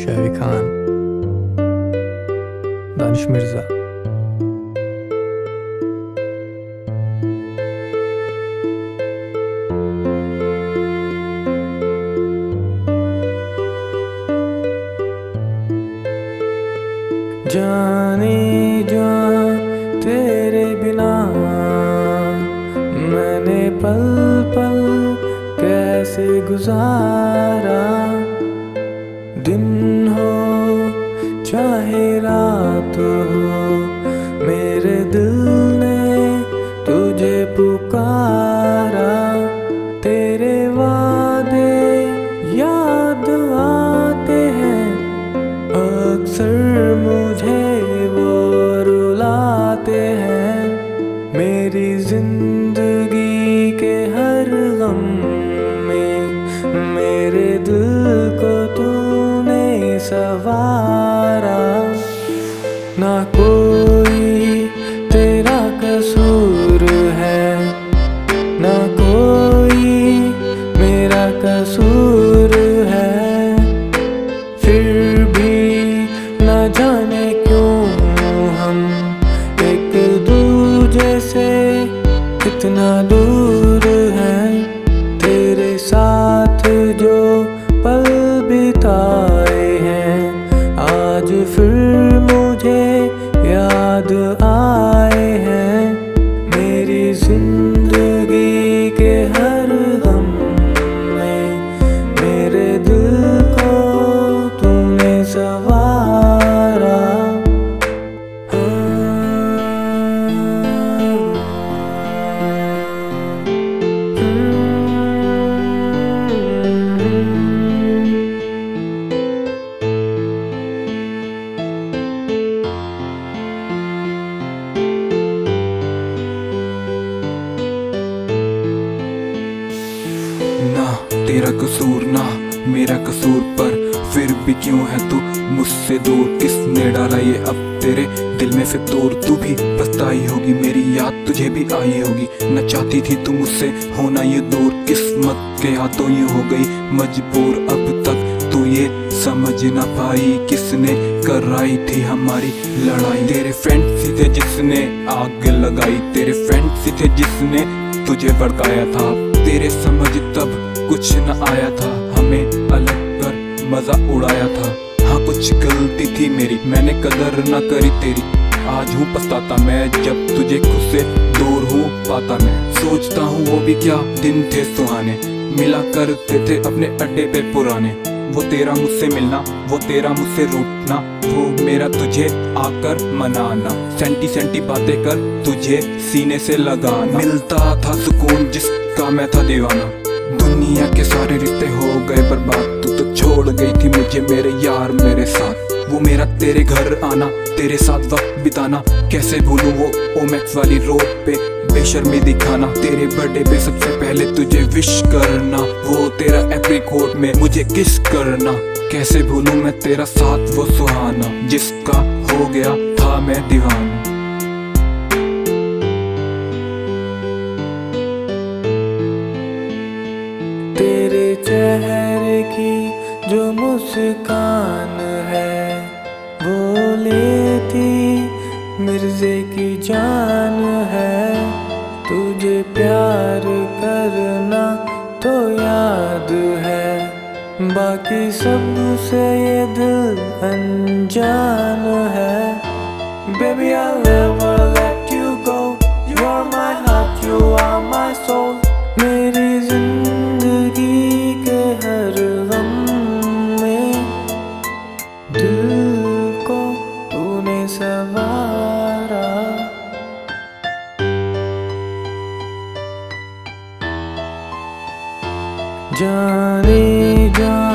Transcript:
शावी खान, दानिश मिर्जा। जाने जा तेरे बिना मैंने पल पल कैसे गुजारा। दिन हो चाहे रात हो मेरे दिल ने तुझे पुकारा। तेरे वादे याद आते हैं अक्सर मुझे वो रुलाते हैं। मेरी जिंदगी के हर गम में मेरे दिल को तूने सवारा। ना कोई तेरा कसूर है, ना कोई मेरा कसूर है। फिर भी ना जाने क्यों हम एक दूजे से इतना दूर हैं। तेरे साथ जो पल बिताए हैं आज फिर मुझे याद आए हैं। मेरी जिंदगी के हर गम में मेरे दिल को तूने सवारा। ना तेरा कसूर ना मेरा कसूर, पर फिर भी क्यों है तू मुझसे दूर। किसने डाला ये अब तेरे दिल में फितूर। तू भी पछताई होगी, मेरी याद तुझे भी आई होगी। न चाहती थी तू मुझसे होना ये दूर, किस्मत के हाथों ये हो गई मजबूर। अब तक तू ये समझ ना पाई किसने कराई थी हमारी लड़ाई। तेरे फ्रेंड्स ही थे जिसने आग लगाई, तेरे फ्रेंड्स ही थे जिसने तुझे भड़काया था। तेरे समझ तब कुछ न आया था, हमें अलग कर मजा उड़ाया था। हाँ कुछ गलती थी मेरी, मैंने कदर न करी तेरी। आज हूँ पछताता मैं जब तुझे खुद से दूर हूँ पाता मैं। सोचता हूँ वो भी क्या दिन थे सुहाने, मिला करते थे अपने अड्डे पे पुराने। वो तेरा मुझसे मिलना, वो तेरा मुझसे रूठना, वो मेरा तुझे आकर मनाना। सेंटी सेंटी बातें कर तुझे सीने से लगाना। मिलता था सुकून जिसका मैं था दीवाना। दुनिया के सारे रिश्ते हो गए बर्बाद, तू तो छोड़ गई थी मुझे मेरे यार मेरे साथ। वो मेरा तेरे घर आना, तेरे साथ वक्त बिताना, कैसे भूलूं वो ओमेक्स वाली रोड पे बेशर्मी दिखाना। तेरे बर्थडे पे सबसे पहले तुझे विश करना, वो तेरा एप्रीकोट में मुझे किस करना। कैसे भूलूं मैं तेरा साथ वो सुहाना, जिसका हो गया था मैं दीवाना। तेरे चेहरे की जो मुस्कान है वो लेती मिर्जे की जान है। तुझे प्यार करना तो याद है, बाकी सबसे ये दिल अनजान है। Baby I'll never let you go, you are my heart, you are my soul। मेरी जिंदगी के हर गम में दिल को तूने सवारा। जाने जा